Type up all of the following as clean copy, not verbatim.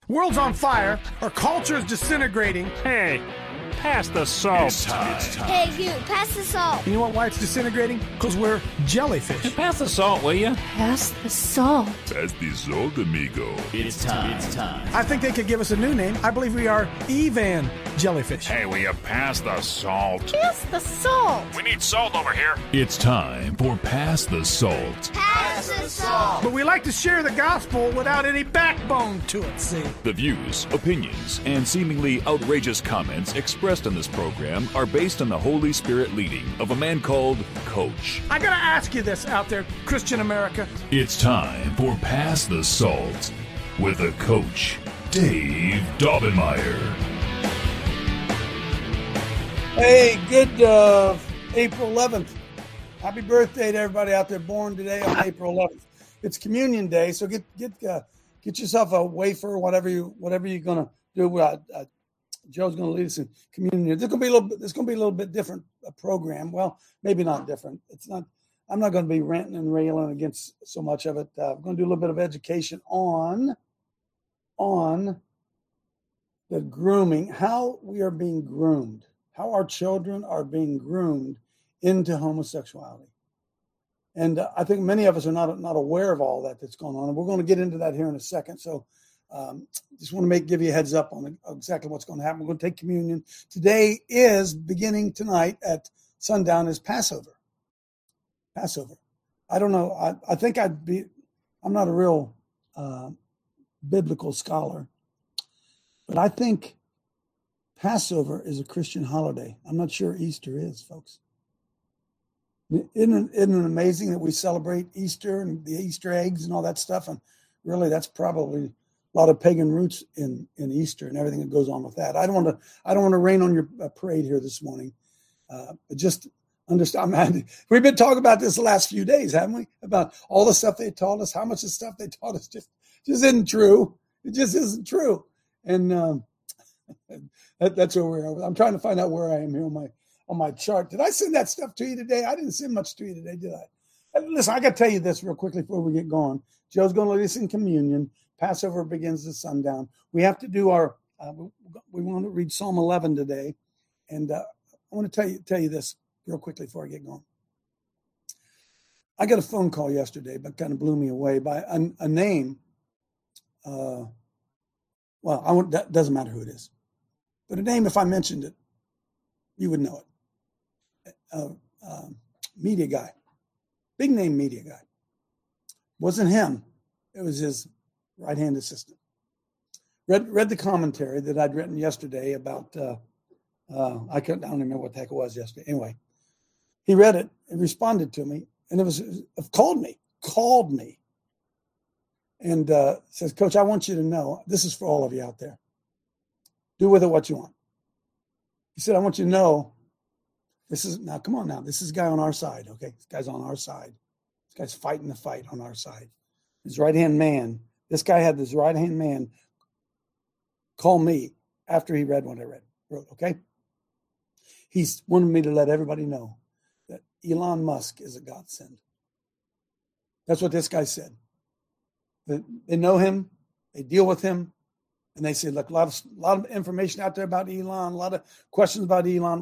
World's on fire. Our culture is disintegrating. Hey, pass the salt. It's time. Hey, you, pass the salt. You know what? Why it's disintegrating? Because we're jellyfish. Pass the salt, will you? Pass the salt. Pass the salt, amigo. It's time. I think they could give us a new name. I believe we are Evan Jellyfish. Hey, will you pass the salt? Pass the salt. We need salt over here. It's time for Pass the Salt. Pass the salt. But we like to share the gospel without any backbone to it, see? The views, opinions, and seemingly outrageous comments expressed in this program are based on the Holy Spirit leading of a man called Coach. I gotta ask you this out there, Christian America. It's time for Pass the Salt with the Coach, Dave Daubenmire. Hey, good April 11th. Happy birthday to everybody out there born today on April 11th. It's Communion Day, so get yourself a wafer, whatever you're gonna do. Joe's gonna lead us in communion. This gonna be a little bit different program. Well, maybe not different. It's not. I'm not gonna be ranting and railing against so much of it. I'm gonna do a little bit of education on the grooming, how we are being groomed. How our children are being groomed into homosexuality. And I think many of us are not aware of all that's going on. And we're going to get into that here in a second. So just want to give you a heads up on exactly what's going to happen. We're going to take communion. Today is, beginning tonight at sundown, is Passover. Passover. I don't know. I think I'm not a real biblical scholar, but I think Passover is a Christian holiday. I'm not sure Easter is, folks. Isn't it amazing that we celebrate Easter and the Easter eggs and all that stuff? And really, that's probably a lot of pagan roots in Easter and everything that goes on with that. I don't want to rain on your parade here this morning. But just understand, we've been talking about this the last few days, haven't we? About all the stuff they taught us, how much of the stuff they taught us just isn't true. It just isn't true. And that's where we're at. I'm trying to find out where I am here on my chart. Did I send that stuff to you today? I didn't send much to you today, did I? Listen, I got to tell you this real quickly before we get going. Joe's going to lead us in communion. Passover begins at sundown. We have to do our. We want to read Psalm 11 today, and I want to tell you this real quickly before I get going. I got a phone call yesterday, but kind of blew me away by a name. That doesn't matter who it is. But a name, if I mentioned it, you would know it. Media guy. Big name media guy. Wasn't him. It was his right-hand assistant. Read the commentary that I'd written yesterday about, I don't remember what the heck it was yesterday. Anyway, he read it and responded to me, and called me. And says, Coach, I want you to know, this is for all of you out there. Do with it what you want. He said, I want you to know, this is a guy on our side, okay? This guy's on our side. This guy's fighting the fight on our side. His right-hand man, this guy had this right-hand man call me after he read what I wrote, okay? He wanted me to let everybody know that Elon Musk is a godsend. That's what this guy said. They know him, they deal with him, and they say, look, a lot of information out there about Elon, a lot of questions about Elon.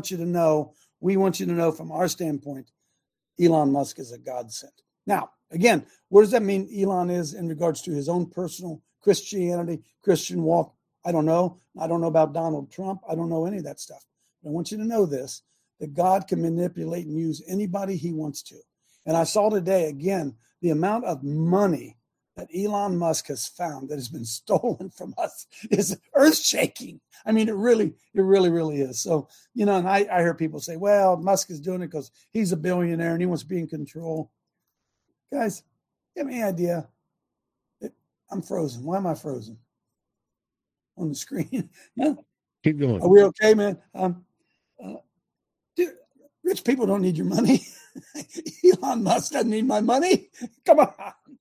We want you to know from our standpoint, Elon Musk is a godsend. Now, again, what does that mean Elon is in regards to his own personal Christianity, Christian walk? I don't know. I don't know about Donald Trump. I don't know any of that stuff. But I want you to know this, that God can manipulate and use anybody he wants to. And I saw today, again, the amount of money that Elon Musk has found that has been stolen from us is earth-shaking. I mean, it really is. So, and I hear people say, well, Musk is doing it because he's a billionaire and he wants to be in control. Guys, you have any idea? I'm frozen. Why am I frozen? On the screen. Yeah. Keep going. Are we okay, man? Dude, rich people don't need your money. Elon Musk doesn't need my money. Come on.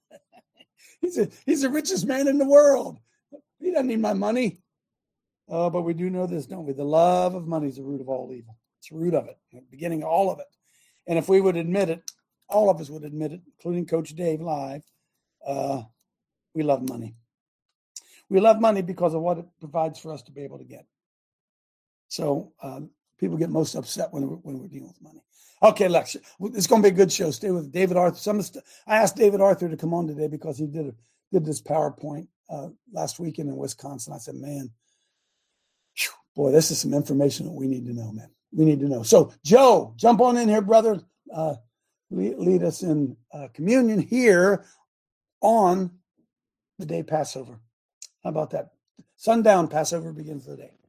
He's the richest man in the world. He doesn't need my money. But we do know this, don't we? The love of money is the root of all evil. It's the root of it, the beginning of all of it. And if we would admit it, all of us would admit it, including Coach Dave live, we love money. We love money because of what it provides for us to be able to get. So people get most upset when we're dealing with money. Okay, Lex, it's going to be a good show. Stay with David Arthur. I asked David Arthur to come on today because he did this PowerPoint last weekend in Wisconsin. I said, man, boy, this is some information that we need to know, man. We need to know. So, Joe, jump on in here, brother. Lead us in communion here on the day Passover. How about that? Sundown Passover begins the day.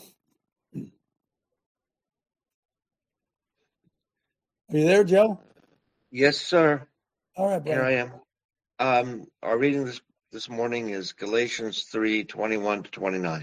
Are you there, Joe? Yes, sir. All right, brother. Here I am. Our reading this morning is Galatians 3:21-29.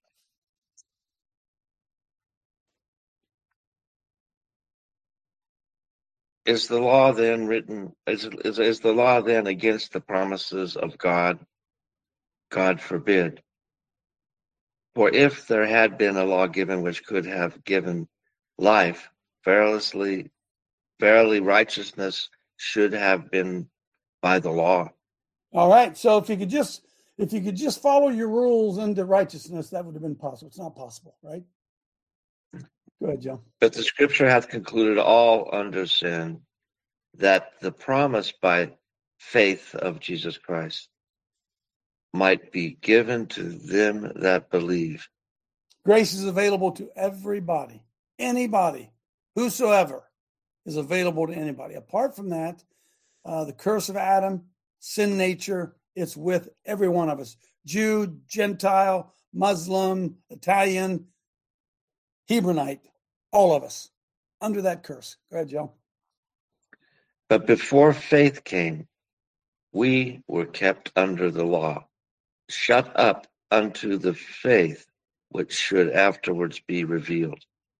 Is the law then written? Is the law then against the promises of God? God forbid. For if there had been a law given which could have given life, verily righteousness should have been by the law. All right. So if you could just follow your rules into righteousness, that would have been possible. It's not possible, right? Go ahead, Joe. But the scripture hath concluded all under sin, that the promise by faith of Jesus Christ might be given to them that believe. Grace is available to everybody, anybody, whosoever is available to anybody. Apart from that, the curse of Adam, sin nature, it's with every one of us. Jew, Gentile, Muslim, Italian, Hebrewnite, all of us under that curse. Go ahead, Joe. But before faith came, we were kept under the law, shut up unto the faith which should afterwards be revealed.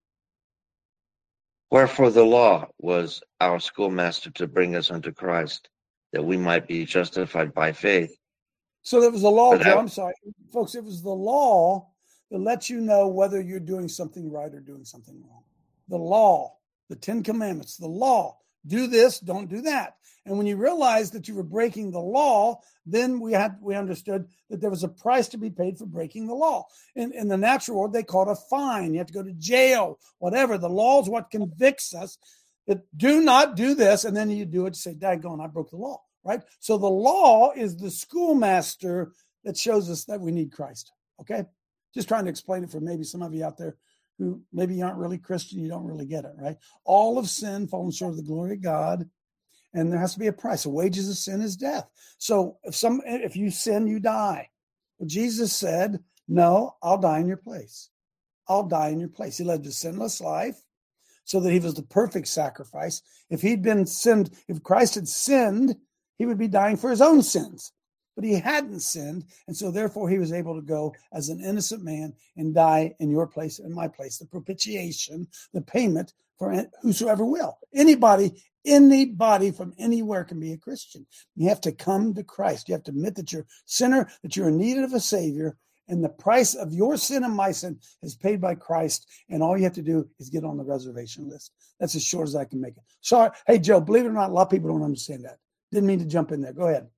Wherefore the law was our schoolmaster to bring us unto Christ, that we might be justified by faith. So there was a law, Joe. I'm sorry, folks. It was the law that lets you know whether you're doing something right or doing something wrong. The law, the 10 Commandments, the law. Do this, don't do that. And when you realized that you were breaking the law, then we understood that there was a price to be paid for breaking the law. In the natural world, they call it a fine. You have to go to jail, whatever. The law is what convicts us that do not do this, and then you do it to say, daggone, I broke the law, right? So the law is the schoolmaster that shows us that we need Christ, okay? Just trying to explain it for maybe some of you out there who maybe you aren't really Christian, you don't really get it, right? All of sin, fallen short of the glory of God, and there has to be a price. The wages of sin is death. So if you sin, you die. Well, Jesus said, no, I'll die in your place. I'll die in your place. He led a sinless life so that he was the perfect sacrifice. If Christ had sinned, he would be dying for his own sins. But he hadn't sinned, and so therefore he was able to go as an innocent man and die in your place and my place. The propitiation, the payment for whosoever will. Anybody from anywhere can be a Christian. You have to come to Christ. You have to admit that you're a sinner, that you're in need of a Savior, and the price of your sin and my sin is paid by Christ, and all you have to do is get on the reservation list. That's as short as I can make it. Sorry. Hey, Joe, believe it or not, a lot of people don't understand that. Didn't mean to jump in there. Go ahead.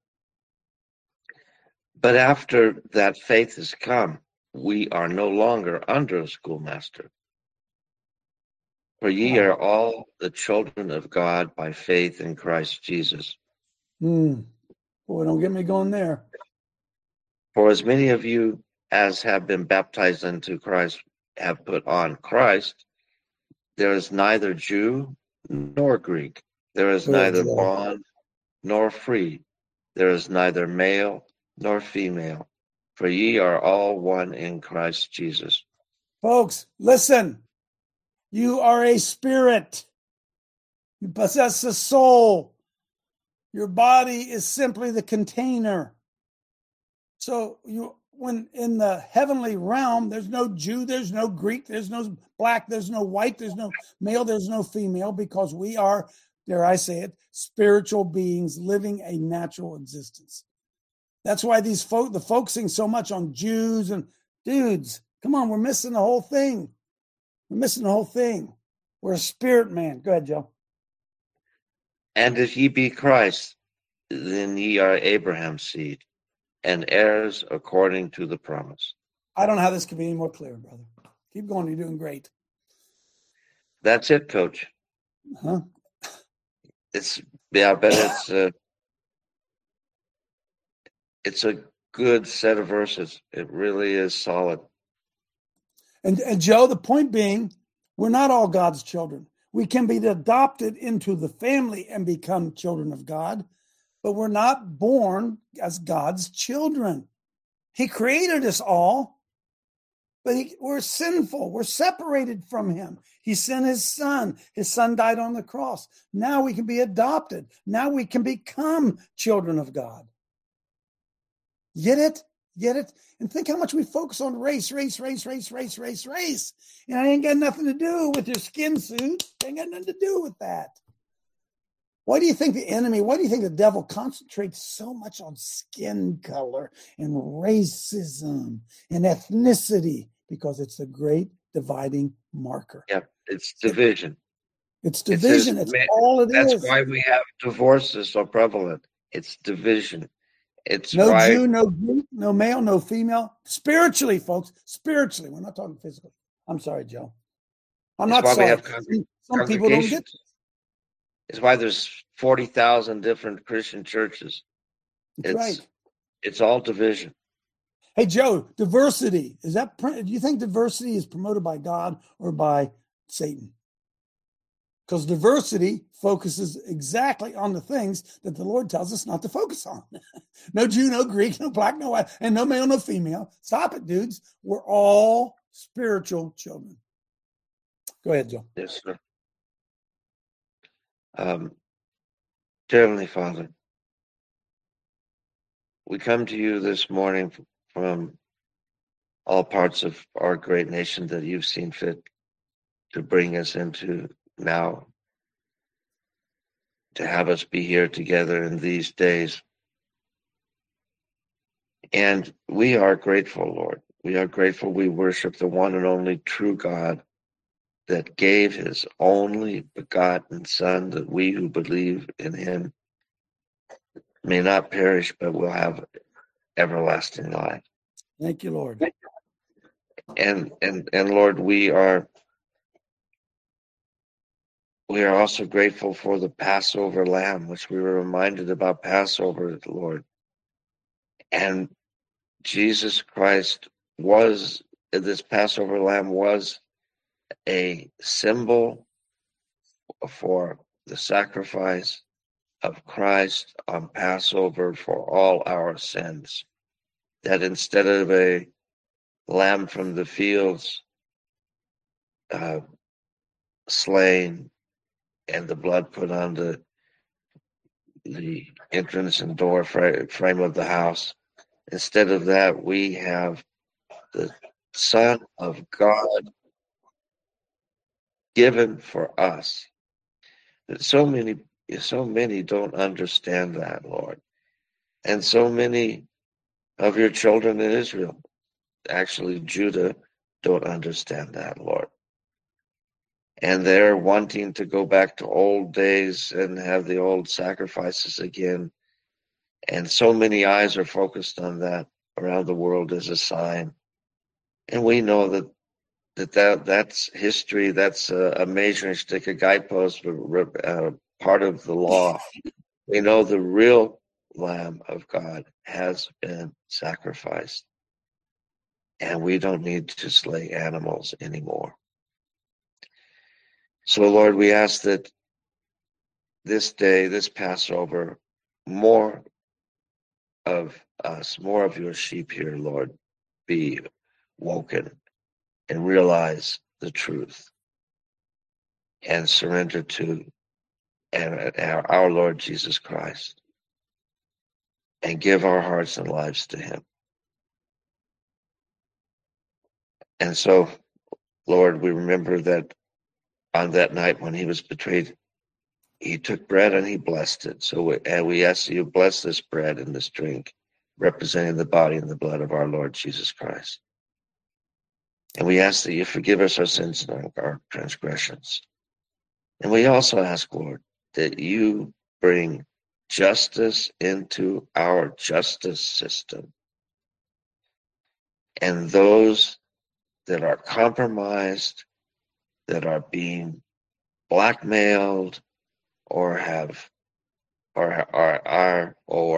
But after that faith has come, we are no longer under a schoolmaster. For ye are all the children of God by faith in Christ Jesus. Boy, don't get me going there. For as many of you as have been baptized into Christ have put on Christ, there is neither Jew nor Greek. There is neither bond nor free. There is neither male nor female, for ye are all one in Christ Jesus. Folks, listen. You are a spirit. You possess a soul. Your body is simply the container. So when in the heavenly realm, there's no Jew, there's no Greek, there's no black, there's no white, there's no male, there's no female, because we are, dare I say it, spiritual beings living a natural existence. That's why the focusing so much on Jews and dudes. Come on, we're missing the whole thing. We're missing the whole thing. We're a spirit man. Go ahead, Joe. And if ye be Christ, then ye are Abraham's seed, and heirs according to the promise. I don't know how this could be any more clear, brother. Keep going. You're doing great. That's it, Coach. Huh? I bet it's a good set of verses. It really is solid. And Joe, the point being, we're not all God's children. We can be adopted into the family and become children of God, but we're not born as God's children. He created us all, but we're sinful. We're separated from him. He sent his son. His son died on the cross. Now we can be adopted. Now we can become children of God. Get it? Get it? And think how much we focus on race. And it ain't got nothing to do with your skin suit. It ain't got nothing to do with that. Why do you think the devil concentrates so much on skin color and racism and ethnicity? Because it's a great dividing marker. Yeah, it's division. It's division. It's all it is. That's why we have divorces so prevalent. It's division. It's no why, Jew, no Greek, no male, no female. Spiritually, folks. Spiritually. We're not talking physically. I'm sorry, Joe. I'm not sorry. Some people don't get this. It's why there's 40,000 different Christian churches. That's right. It's all division. Hey, Joe, diversity. Do you think diversity is promoted by God or by Satan? Because diversity focuses exactly on the things that the Lord tells us not to focus on. No Jew, no Greek, no black, no white, and no male, no female. Stop it, dudes. We're all spiritual children. Go ahead, Joe. Yes, sir. Dear Heavenly Father, we come to you this morning from all parts of our great nation that you've seen fit to bring us into now, to have us be here together in these days. And we are grateful, Lord. We are grateful. We worship the one and only true God that gave his only begotten Son, that we who believe in him may not perish, but will have everlasting life. Thank you, Lord. And Lord, we are also grateful for the Passover lamb, which we were reminded about Passover, Lord. And Jesus Christ this Passover lamb was a symbol for the sacrifice of Christ on Passover for all our sins. That instead of a lamb from the fields slain and the blood put on the entrance and door frame of the house, instead of that, we have the Son of God given for us. So many don't understand that, Lord. And so many of your children in Israel, actually Judah, don't understand that, Lord. And they're wanting to go back to old days and have the old sacrifices again. And so many eyes are focused on that around the world as a sign. And we know that's history. That's a measuring stick, a guidepost, part of the law. We know the real Lamb of God has been sacrificed. And we don't need to slay animals anymore. So, Lord, we ask that this day, this Passover, more of us, more of your sheep here, Lord, be woken and realize the truth and surrender to our Lord Jesus Christ and give our hearts and lives to him. And so, Lord, we remember that on that night when he was betrayed, he took bread and he blessed it. So we ask that you bless this bread and this drink, representing the body and the blood of our Lord Jesus Christ. And we ask that you forgive us our sins and our transgressions. And we also ask, Lord, that you bring justice into our justice system. And those that are compromised, that are being blackmailed, or are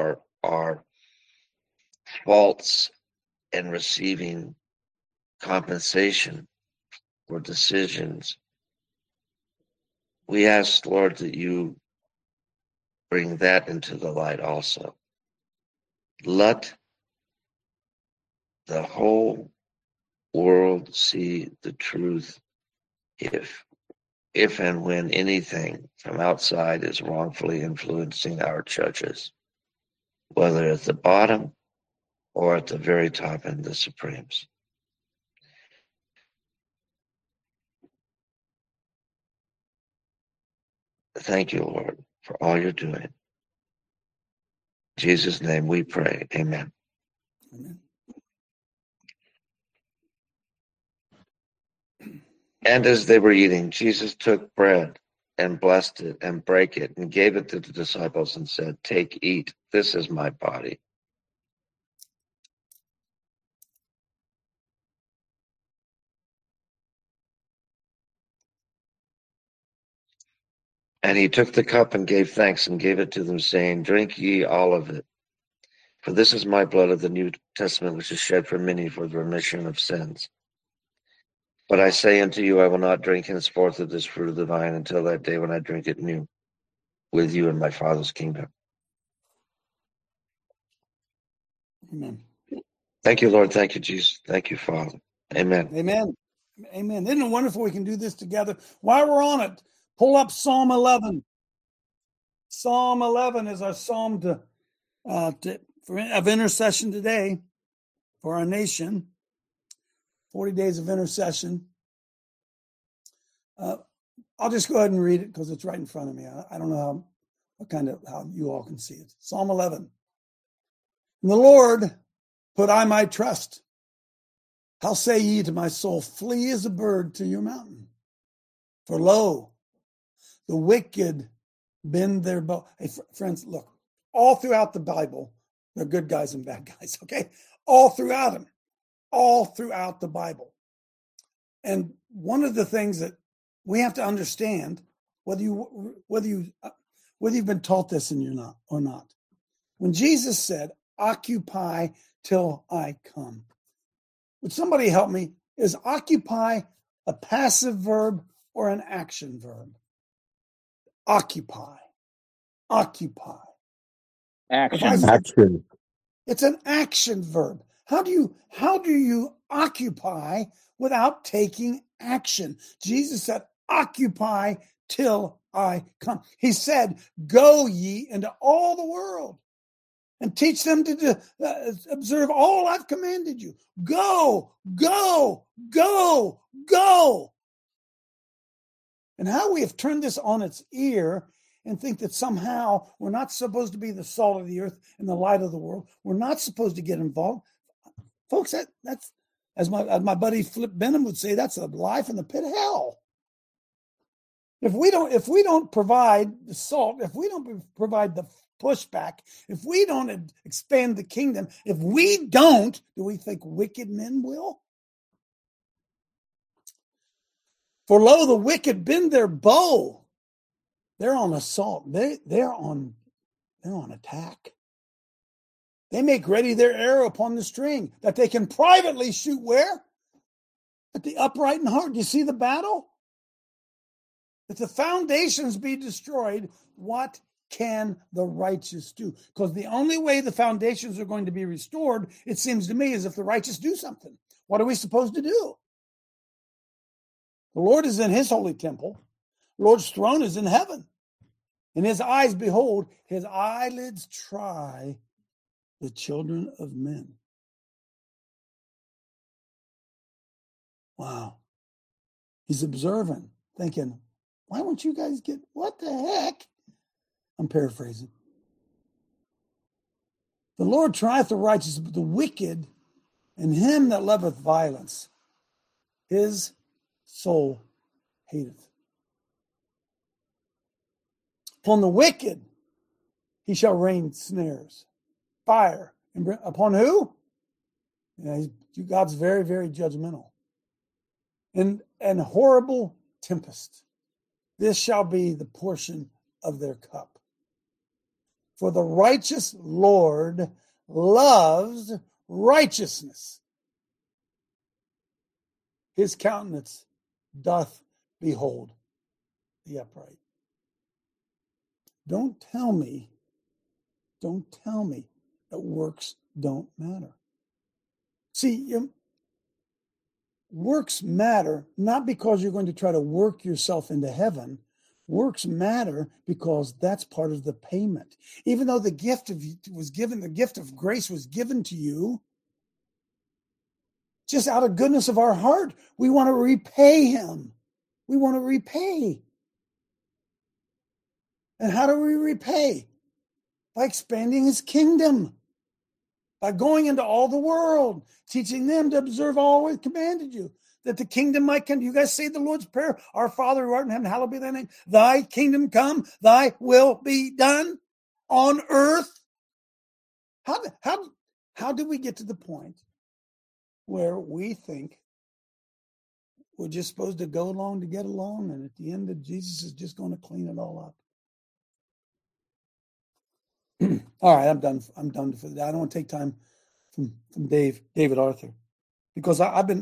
false in receiving compensation for decisions. We ask, Lord, that you bring that into the light also. Let the whole world see the truth if and when anything from outside is wrongfully influencing our judges, whether at the bottom or at the very top in the Supremes. Thank you, Lord, for all you're doing. In Jesus' name we pray. Amen. Amen. And as they were eating, Jesus took bread and blessed it and brake it and gave it to the disciples and said, "Take, eat. This is my body." And he took the cup and gave thanks and gave it to them, saying, "Drink ye all of it. For this is my blood of the New Testament, which is shed for many for the remission of sins. But I say unto you, I will not drink henceforth of this fruit of the vine until that day when I drink it new with you in my Father's kingdom." Amen. Thank you, Lord. Thank you, Jesus. Thank you, Father. Amen. Amen. Amen. Isn't it wonderful we can do this together? While we're on it, pull up Psalm 11. Psalm 11 is our psalm of intercession today for our nation. 40 days of intercession. I'll just go ahead and read it because it's right in front of me. I don't know how you all can see it. Psalm 11. In the Lord put I my trust. How say ye to my soul, flee as a bird to your mountain? For lo, the wicked bend their bow. Hey, friends, look, all throughout the Bible, there are good guys and bad guys, okay? All throughout them. All throughout the Bible. And one of the things that we have to understand, whether you've been taught this and you're not or not, when Jesus said, "Occupy till I come," would somebody help me? Is occupy a passive verb or an action verb? Occupy. Occupy. Action. It's an action verb. How do you occupy without taking action? Jesus said, "Occupy till I come." He said, "Go ye into all the world and teach them to observe all I've commanded you." Go, go, go, go. And how we have turned this on its ear and think that somehow we're not supposed to be the salt of the earth and the light of the world. We're not supposed to get involved. Folks, that's as my buddy Flip Benham would say, that's a lie from the pit of hell. If we don't provide the salt, if we don't provide the pushback, if we don't expand the kingdom, if we don't, do we think wicked men will? For lo, the wicked bend their bow. They're on assault. They're on attack. They make ready their arrow upon the string that they can privately shoot where? At the upright in heart. Do you see the battle? If the foundations be destroyed, what can the righteous do? Because the only way the foundations are going to be restored, it seems to me, is if the righteous do something. What are we supposed to do? The Lord is in his holy temple. The Lord's throne is in heaven. And his eyes, behold, his eyelids try the children of men. Wow. He's observing, thinking, why won't you guys get, what the heck? I'm paraphrasing. The Lord trieth the righteous, but the wicked, and him that loveth violence, his soul hateth. Upon the wicked he shall rain snares, fire, upon who? God's very, very judgmental. And horrible tempest. This shall be the portion of their cup. For the righteous Lord loves righteousness. His countenance doth behold the upright. Don't tell me that works don't matter. See, works matter not because you're going to try to work yourself into heaven. Works matter because that's part of the payment. Even though the gift of grace was given to you, just out of goodness of our heart, we want to repay him. We want to repay. And how do we repay? By expanding his kingdom. By going into all the world, teaching them to observe all we commanded you, that the kingdom might come. You guys say the Lord's Prayer, our Father who art in heaven, hallowed be thy name. Thy kingdom come, thy will be done on earth. How do we get to the point where we think we're just supposed to go along to get along, and at the end of Jesus is just going to clean it all up? All right, I'm done for the day. I don't want to take time from David Arthur, because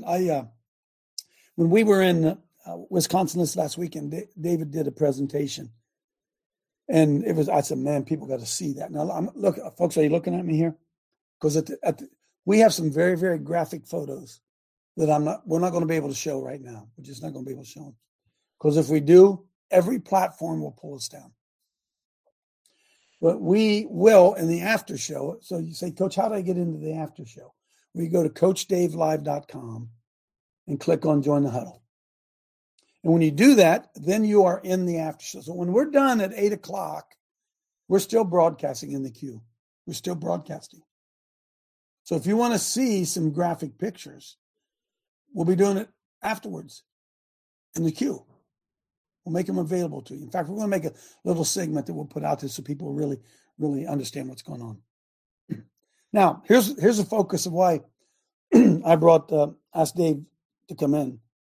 when we were in Wisconsin this last weekend, David did a presentation, and I said, man, people got to see that. Now, look, folks, are you looking at me here? Because we have some very, very graphic photos that we're not going to be able to show right now. We're just not going to be able to show them, because if we do, every platform will pull us down. But we will in the after show. So you say, Coach, how do I get into the after show? Well, you go to CoachDaveLive.com and click on Join the Huddle. And when you do that, then you are in the after show. So when we're done at 8 o'clock, we're still broadcasting in the queue. We're still broadcasting. So if you want to see some graphic pictures, we'll be doing it afterwards in the queue. We'll make them available to you. In fact, we're going to make a little segment that we'll put out there so people really, really understand what's going on. Now, here's the focus of why I asked Dave to come in.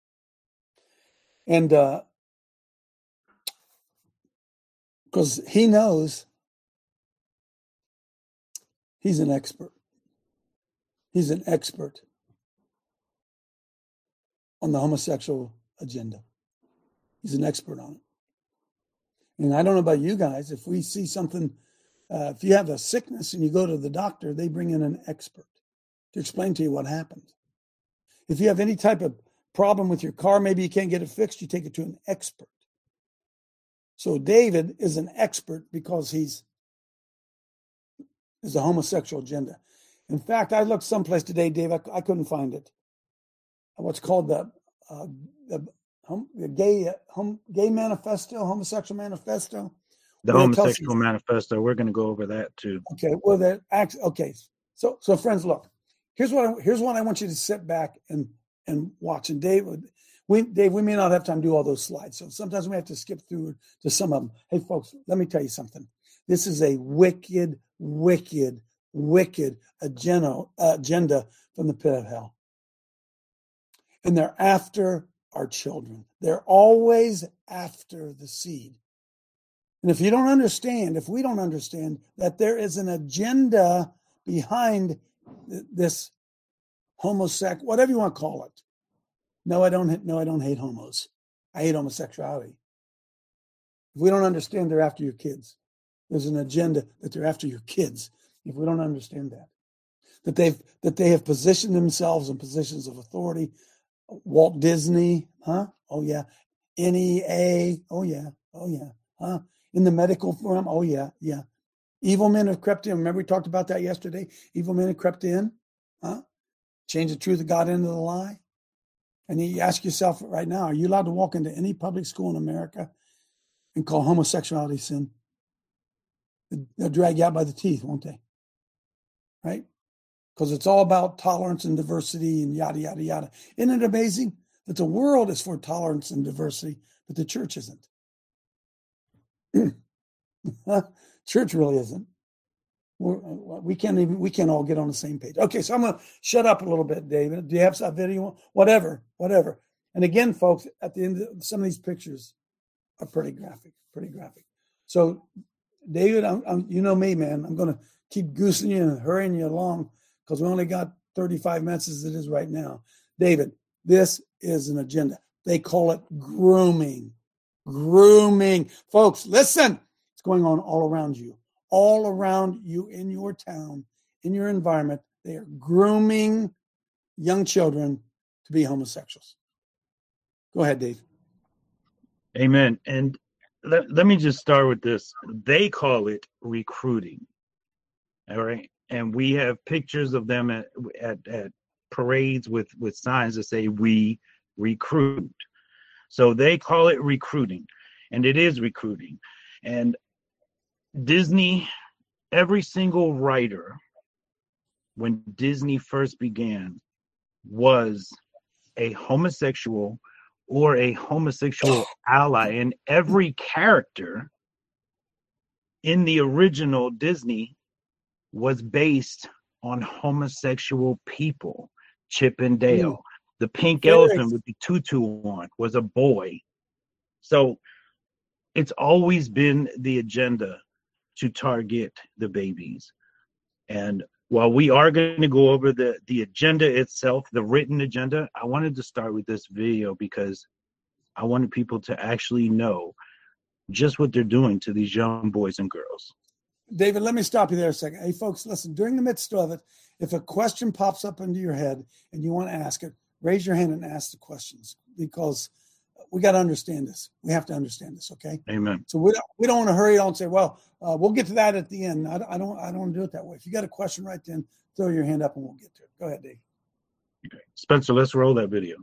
And because he knows he's an expert. He's an expert on the homosexual agenda. He's an expert on it. And I don't know about you guys, if we see something, if you have a sickness and you go to the doctor, they bring in an expert to explain to you what happened. If you have any type of problem with your car, maybe you can't get it fixed, you take it to an expert. So David is an expert because he's a homosexual agenda. In fact, I looked someplace today, Dave, I couldn't find it. What's called the gay manifesto, homosexual manifesto. The homosexual manifesto. We're going to go over that too. Okay. Well, So friends, look. Here's what I want you to sit back and watch. And Dave, we may not have time to do all those slides, so sometimes we have to skip through to some of them. Hey, folks, let me tell you something. This is a wicked, wicked, wicked agenda from the pit of hell, and they're after our children. They're always after the seed. And if we don't understand that there is an agenda behind this homosexual, whatever you want to call it. No, I don't hate homos. I hate homosexuality. If we don't understand they're after your kids, there's an agenda that they're after your kids. If we don't understand that they have positioned themselves in positions of authority. Walt Disney, huh? Oh yeah. NEA, oh yeah, huh? In the medical forum, oh yeah. Evil men have crept in. Remember we talked about that yesterday? Evil men have crept in, huh? Change the truth of God into the lie. And you ask yourself right now, are you allowed to walk into any public school in America and call homosexuality sin? They'll drag you out by the teeth, won't they? Right? Because it's all about tolerance and diversity and yada, yada, yada. Isn't it amazing that the world is for tolerance and diversity, but the church isn't? Church really isn't. We can't all get on the same page. Okay, so I'm going to shut up a little bit, David. Do you have a video? Whatever. And again, folks, at the end, some of these pictures are pretty graphic. So, David, you know me, man. I'm going to keep goosing you and hurrying you along because we only got 35 minutes as it is right now. David, this is an agenda. They call it grooming. Folks, listen. It's going on all around you. All around you in your town, in your environment. They are grooming young children to be homosexuals. Go ahead, Dave. Amen. And let me just start with this. They call it recruiting. All right. And we have pictures of them at parades with signs that say we recruit. So they call it recruiting, and it is recruiting. And Disney, every single writer, when Disney first began, was a homosexual or a homosexual ally. And every character in the original Disney was based on homosexual people. Chip and Dale. The pink elephant with the tutu on was a boy. So it's always been the agenda to target the babies. And while we are going to go over the agenda itself, the written agenda, I wanted to start with this video because I wanted people to actually know just what they're doing to these young boys and girls. David, let me stop you there a second. Hey, folks, listen, during the midst of it, if a question pops up into your head and you want to ask it, raise your hand and ask the questions because we got to understand this. We have to understand this, okay? Amen. So we don't want to hurry on and say, well, we'll get to that at the end. I don't want to do it that way. If you got a question right then, throw your hand up and we'll get to it. Go ahead, Dave. Okay. Spencer, let's roll that video.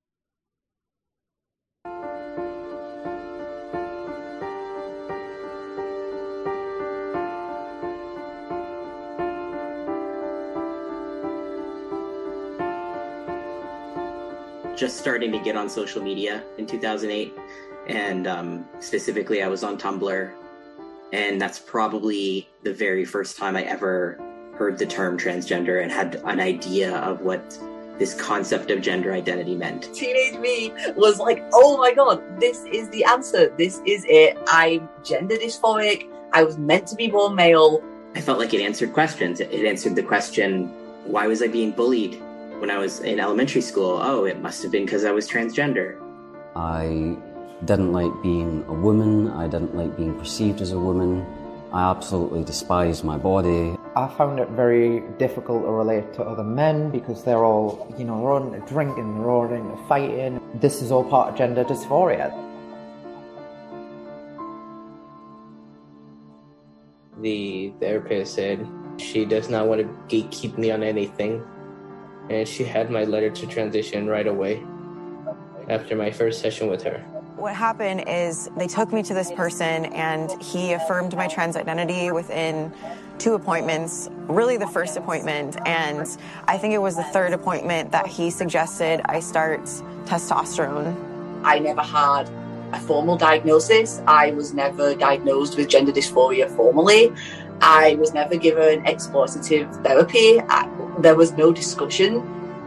Just starting to get on social media in 2008, and specifically I was on Tumblr, and that's probably the very first time I ever heard the term transgender and had an idea of what this concept of gender identity meant. Teenage me was like, oh my god, this is the answer, this is it, I'm gender dysphoric, I was meant to be born male. I felt like it answered questions. It answered the question, why was I being bullied when I was in elementary school? Oh, it must have been because I was transgender. I didn't like being a woman. I didn't like being perceived as a woman. I absolutely despised my body. I found it very difficult to relate to other men because they're all, they're all into drinking, they're all into fighting. This is all part of gender dysphoria. The therapist said she does not want to gatekeep me on anything. And she had my letter to transition right away after my first session with her. What happened is they took me to this person and he affirmed my trans identity within 2 appointments, really the first appointment. And I think it was the 3rd appointment that he suggested I start testosterone. I never had a formal diagnosis. I was never diagnosed with gender dysphoria formally. I was never given exploitative therapy. There was no discussion.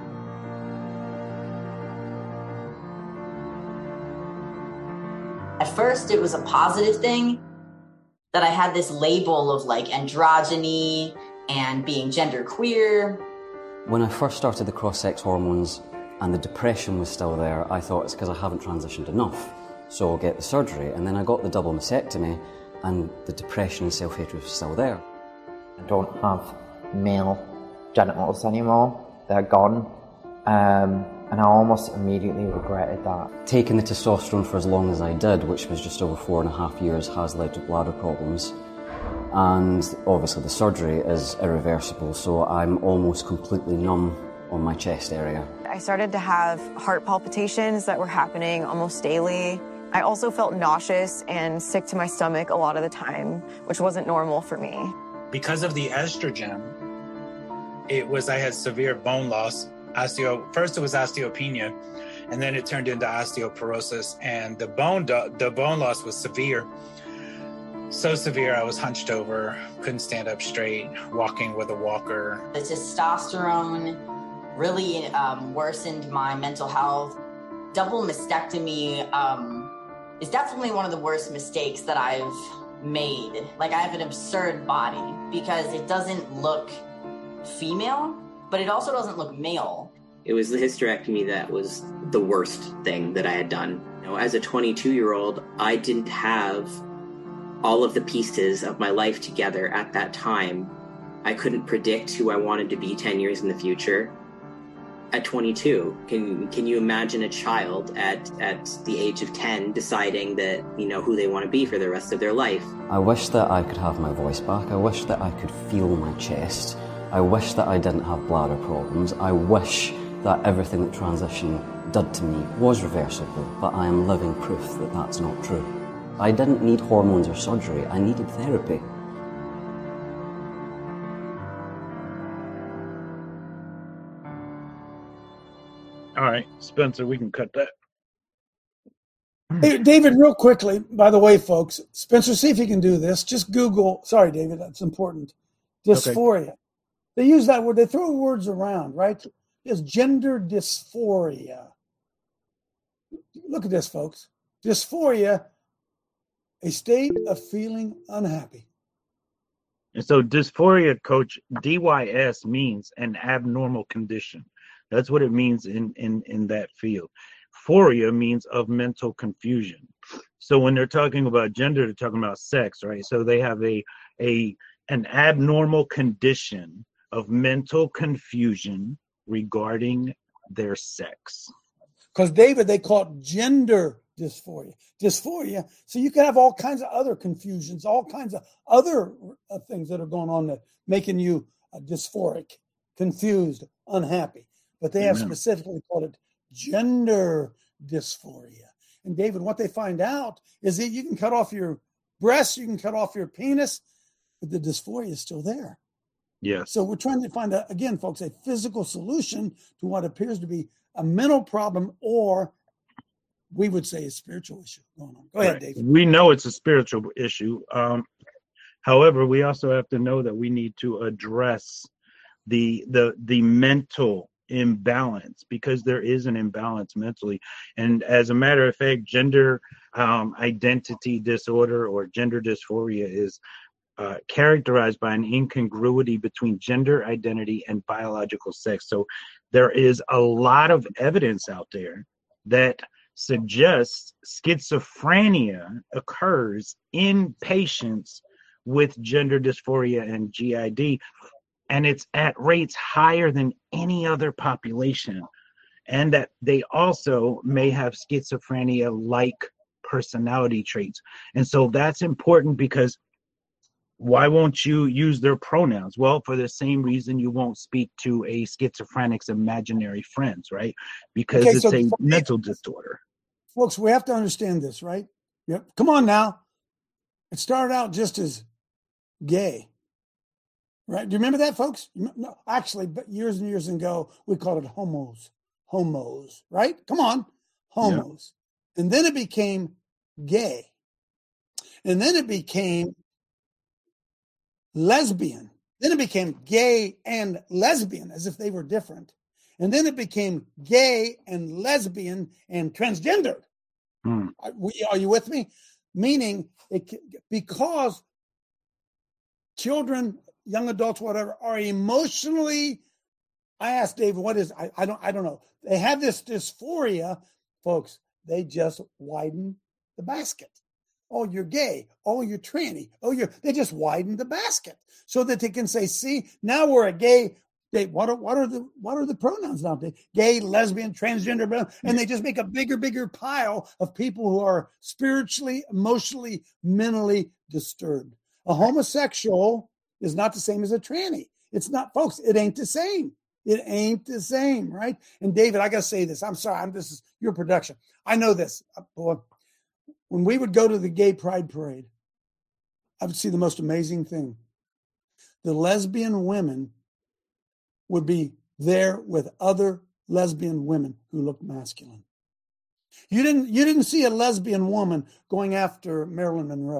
At first, it was a positive thing that I had this label of like androgyny and being genderqueer. When I first started the cross-sex hormones and the depression was still there, I thought it's because I haven't transitioned enough, so I'll get the surgery. And then I got the double mastectomy and the depression and self-hatred was still there. I don't have male genitals anymore. They're gone. And I almost immediately regretted that. Taking the testosterone for as long as I did, which was just over 4.5 years, has led to bladder problems. And obviously the surgery is irreversible, so I'm almost completely numb on my chest area. I started to have heart palpitations that were happening almost daily. I also felt nauseous and sick to my stomach a lot of the time, which wasn't normal for me. Because of the estrogen, I had severe bone loss. First it was osteopenia, and then it turned into osteoporosis, and the bone loss was severe. So severe, I was hunched over, couldn't stand up straight, walking with a walker. The testosterone really worsened my mental health. Double mastectomy is definitely one of the worst mistakes that I've made. Like, I have an absurd body because it doesn't look female, but it also doesn't look male. It was the hysterectomy that was the worst thing that I had done. You know, as a 22-year-old, I didn't have all of the pieces of my life together at that time. I couldn't predict who I wanted to be 10 years in the future. At 22, can you imagine a child at the age of 10 deciding that, you know, who they want to be for the rest of their life? I wish that I could have my voice back. I wish that I could feel my chest. I wish that I didn't have bladder problems. I wish that everything that transition did to me was reversible, but I am living proof that that's not true. I didn't need hormones or surgery. I needed therapy. All right, Spencer, we can cut that. Hey, David, real quickly, by the way, folks, Spencer, see if you can do this. Just Google, sorry, David, that's important, dysphoria. Okay. They use that word, they throw words around, right? It's gender dysphoria. Look at this, folks. Dysphoria, a state of feeling unhappy. And so dysphoria, Coach, DYS means an abnormal condition. That's what it means in that field. Phoria means of mental confusion. So when they're talking about gender, they're talking about sex, right? So they have an abnormal condition of mental confusion regarding their sex. Because, David, they call it gender dysphoria. Dysphoria, so you can have all kinds of other confusions, all kinds of other things that are going on that making you dysphoric, confused, unhappy. But they have specifically called it gender dysphoria. And, David, what they find out is that you can cut off your breasts, you can cut off your penis, but the dysphoria is still there. Yeah. So we're trying to find, again, folks, a physical solution to what appears to be a mental problem, or we would say a spiritual issue going on. Go ahead, David. We know it's a spiritual issue. However, we also have to know that we need to address the mental imbalance, because there is an imbalance mentally. And as a matter of fact, gender identity disorder or gender dysphoria is characterized by an incongruity between gender identity and biological sex. So there is a lot of evidence out there that suggests schizophrenia occurs in patients with gender dysphoria and GID, and it's at rates higher than any other population, and that they also may have schizophrenia-like personality traits. And so that's important, because why won't you use their pronouns? Well, for the same reason you won't speak to a schizophrenic's imaginary friends, right? Because it's a mental disorder. Folks, we have to understand this, right? Yep. Come on now. It started out just as gay, right? Do you remember that, folks? No, actually, but years and years ago, we called it homos, right? Come on, homos. Yeah. And then it became gay. And then it became lesbian. Then it became gay and lesbian, as if they were different. And then it became gay and lesbian and transgendered. Are you with me? Meaning, because children, young adults, whatever, are emotionally. I asked David, what is? I don't know. They have this dysphoria, folks. They just widen the basket. Oh, you're gay. Oh, you're tranny. Oh, they just widen the basket so that they can say, see, now we're a gay. What are the pronouns now? Gay, lesbian, transgender, and they just make a bigger pile of people who are spiritually, emotionally, mentally disturbed. A homosexual is not the same as a tranny. It's not, folks. It ain't the same. It ain't the same, right? And David, I gotta say this. I'm sorry. This is your production. I know this. When we would go to the gay pride parade, I would see the most amazing thing. The lesbian women would be there with other lesbian women who looked masculine. You didn't see a lesbian woman going after Marilyn Monroe.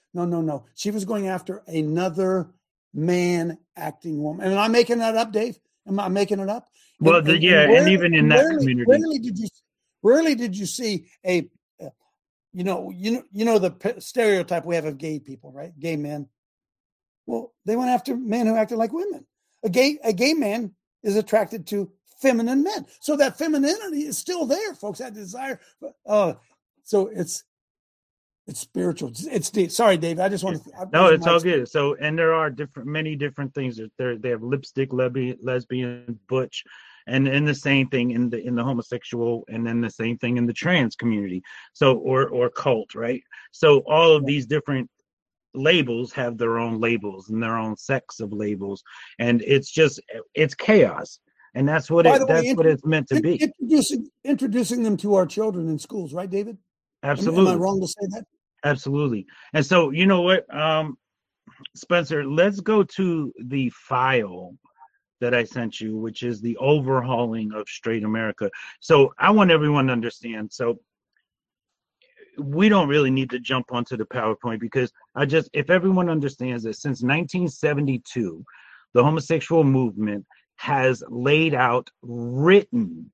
No. She was going after another man acting woman. And am I making that up, Dave? Am I making it up? Well, and even in that community, rarely did you see a, you know the stereotype we have of gay people, right? Gay men. Well, they went after men who acted like women. A gay man is attracted to feminine men, so that femininity is still there, folks. That desire. So it's spiritual. It's deep. Sorry, Dave. I just want to. No, it's all good. So, and there are many different things. They have lipstick, lesbian, butch, and the same thing in the homosexual, and then the same thing in the trans community. So, or cult, right? So, all of these different labels have their own labels and their own sex of labels, and it's chaos, and that's what what it's meant to be. Introducing them to our children in schools, right, David? Absolutely. Am I wrong to say that? Absolutely. And so, you know what, Spencer, let's go to the file that I sent you, which is the overhauling of straight America. So I want everyone to understand. So we don't really need to jump onto the PowerPoint, because if everyone understands that since 1972, the homosexual movement has laid out written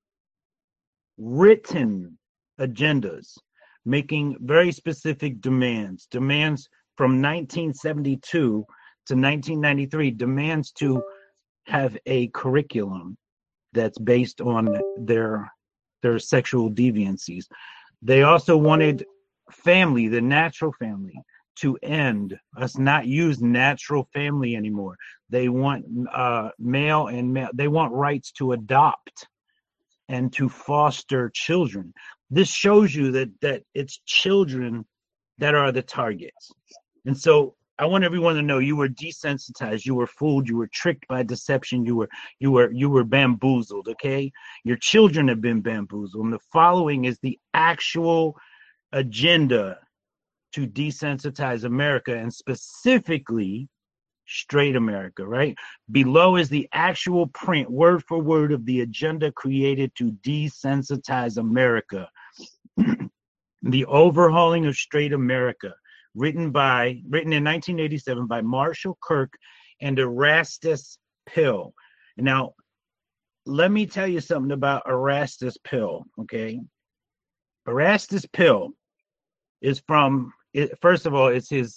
agendas, making very specific demands from 1972 to 1993, demands to have a curriculum that's based on their sexual deviancies. They also wanted family, the natural family, to end, us not use natural family anymore. They want male and male. They want rights to adopt and to foster children. This shows you that it's children that are the targets. And so I want everyone to know you were desensitized, you were fooled, you were tricked by deception, you were bamboozled, okay? Your children have been bamboozled. And the following is the actual agenda to desensitize America, and specifically straight America, right? Below is the actual print, word for word, of the agenda created to desensitize America. The Overhauling of Straight America, written in 1987 by Marshall Kirk and Erastus Pill. Now, let me tell you something about Erastus Pill, okay? Erastus Pill is from, first of all, it's his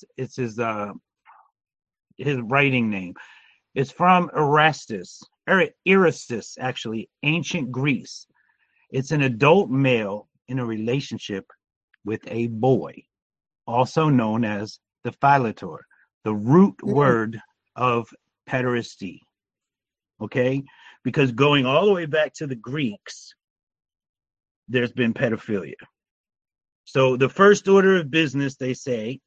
writing name. It's from Erastus, actually, ancient Greece. It's an adult male in a relationship with a boy, also known as the philator, the root word of pederasty. Okay? Because going all the way back to the Greeks, there's been pedophilia. So the first order of business, they say,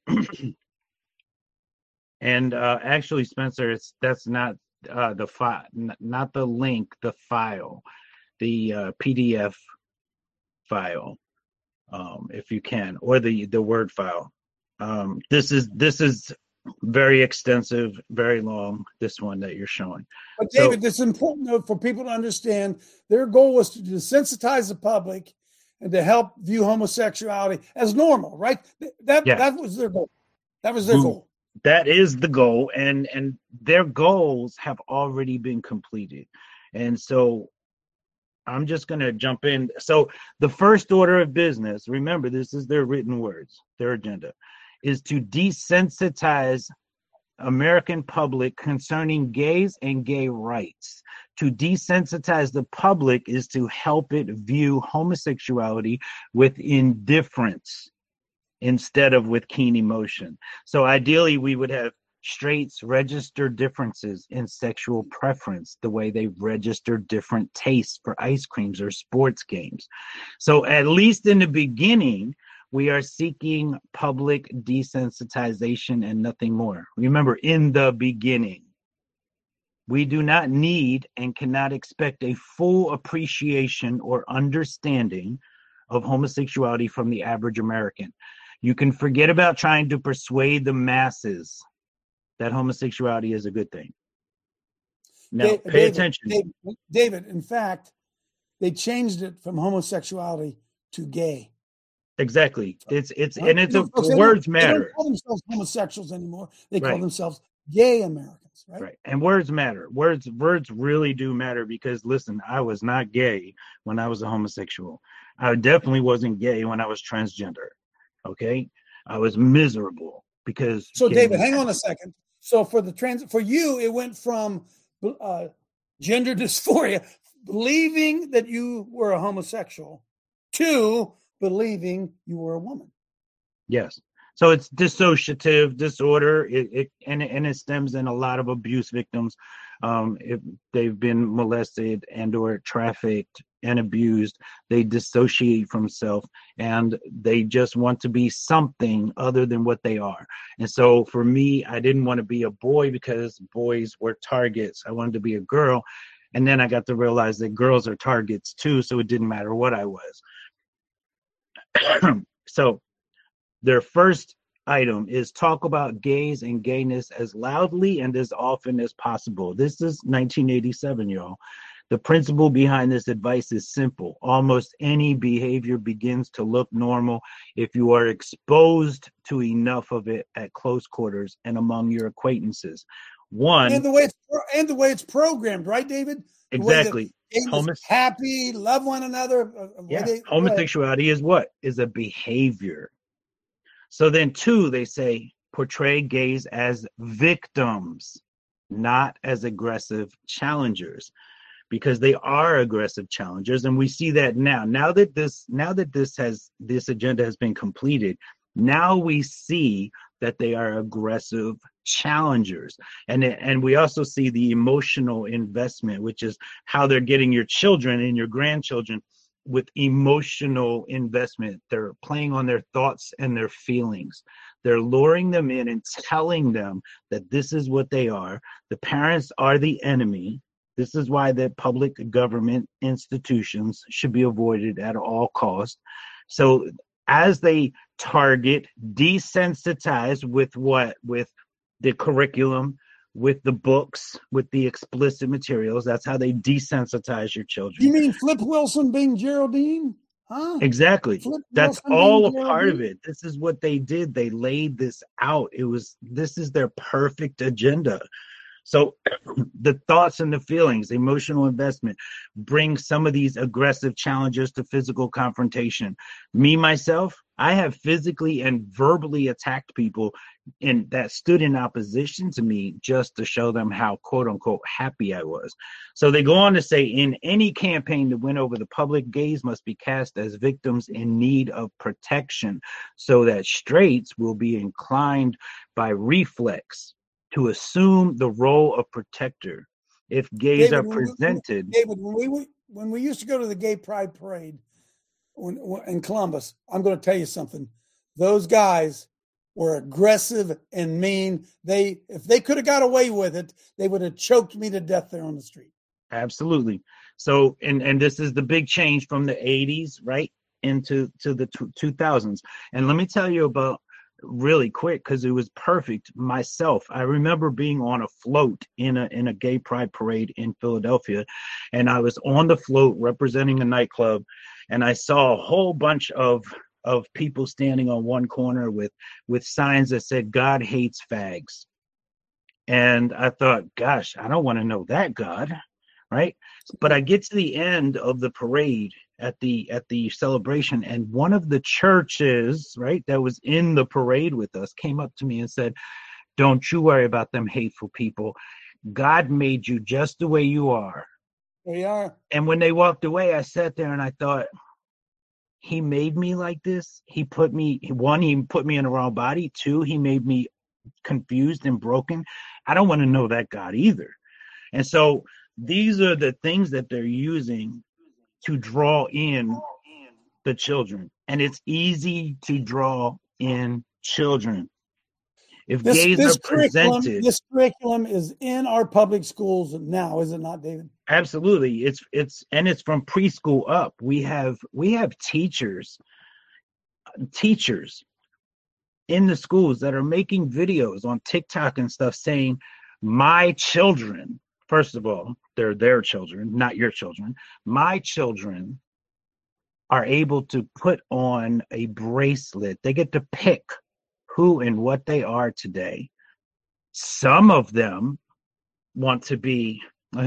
and actually, Spencer, that's not the file, not the link, the file, the PDF file, if you can, or the Word file. This is very extensive, very long, this one that you're showing. But David, it's important for people to understand their goal was to desensitize the public and to help view homosexuality as normal, right? That was their goal. That was their goal. That is the goal, and their goals have already been completed. And so I'm just going to jump in. So the first order of business, remember, this is their written words, their agenda, is to desensitize American public concerning gays and gay rights. To desensitize the public is to help it view homosexuality with indifference instead of with keen emotion. So ideally, we would have straights register differences in sexual preference, the way they register different tastes for ice creams or sports games. So at least in the beginning, we are seeking public desensitization and nothing more. Remember, in the beginning, we do not need and cannot expect a full appreciation or understanding of homosexuality from the average American. You can forget about trying to persuade the masses that homosexuality is a good thing. Now, pay attention. David, in fact, they changed it from homosexuality to gay. Exactly. It's Right? and it's Folks, words they matter. don't call themselves homosexuals anymore. They call Right. themselves gay Americans, right? Right. And words matter. Words really do matter because listen, I was not gay when I was a homosexual. I definitely wasn't gay when I was transgender. Okay? I was miserable because So, gay David, was- hang on a second. So, for you, it went from gender dysphoria, believing that you were a homosexual, to believing you were a woman. Yes. So it's dissociative disorder. It stems in a lot of abuse victims. If they've been molested and or trafficked and abused, they dissociate from self and they just want to be something other than what they are. And so for me, I didn't want to be a boy because boys were targets. I wanted to be a girl. And then I got to realize that girls are targets too. So it didn't matter what I was. So their first item is talk about gays and gayness as loudly and as often as possible. This is 1987, y'all. The principle behind this advice is simple. Almost any behavior begins to look normal if you are exposed to enough of it at close quarters and among your acquaintances. One, And the way it's programmed, right, David? The way that exactly. gays happy, love one another. Yeah. Homosexuality is what? Is a behavior. So then two, they say, portray gays as victims, not as aggressive challengers, because they are aggressive challengers. And we see that now that this agenda has been completed, now we see that they are aggressive challengers. And we also see the emotional investment, which is how they're getting your children and your grandchildren with emotional investment. They're playing on their thoughts and their feelings. They're luring them in and telling them that this is what they are. The parents are the enemy. This is why the public government institutions should be avoided at all costs. So as they target, desensitize with what? With the curriculum, with the books, with the explicit materials. That's how they desensitize your children. You mean Flip Wilson being Geraldine? Huh? Exactly. Flip That's Wilson all being a part of Geraldine? it. This is what they did. They laid this out. This is their perfect agenda. So the thoughts and the feelings, the emotional investment, bring some of these aggressive challenges to physical confrontation. Me, myself, I have physically and verbally attacked people that stood in opposition to me just to show them how, quote unquote, happy I was. So they go on to say, in any campaign to win over the public, gays must be cast as victims in need of protection so that straights will be inclined by reflex to assume the role of protector. If gays are presented... David, when we used to go to the Gay Pride Parade in Columbus, I'm going to tell you something. Those guys were aggressive and mean. If they could have got away with it, they would have choked me to death there on the street. Absolutely. So, and this is the big change from the 80s, right, into the 2000s. And let me tell you about really quick, because it was perfect. Myself, I remember being on a float in a gay pride parade in Philadelphia, and I was on the float representing a nightclub, and I saw a whole bunch of people standing on one corner with signs that said "God hates fags," and I thought, gosh, I don't want to know that God, right? But I get to the end of the parade at the celebration, and one of the churches, right, that was in the parade with us came up to me and said, "Don't you worry about them hateful people. God made you just the way you are." They are. And when they walked away, I sat there and I thought, he made me like this. He put me in the wrong body. Two, he made me confused and broken. I don't want to know that God either. And so these are the things that they're using to draw in the children. And it's easy to draw in children. If gays are presented... This curriculum is in our public schools now, is it not, David? Absolutely. It's from preschool up. We have teachers in the schools that are making videos on TikTok and stuff saying, my children, first of all, they're their children, not your children. My children are able to put on a bracelet. They get to pick who and what they are today. Some of them want to be,